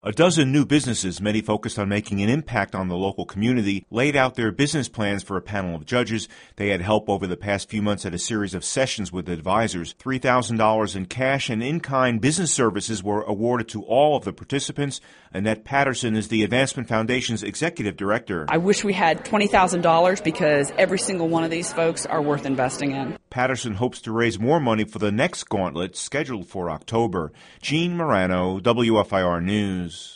A dozen new businesses, many focused on making an impact on the local community, laid out their business plans for a panel of judges. They had help over the past few months at a series of sessions with advisors. $3,000 in cash and in-kind business services were awarded to all of the participants. Annette Patterson is the Advancement Foundation's executive director. I wish we had $20,000 because every single one of these folks are worth investing in. Patterson hopes to raise more money for the next gauntlet scheduled for October. Gene Marano, WFIR News.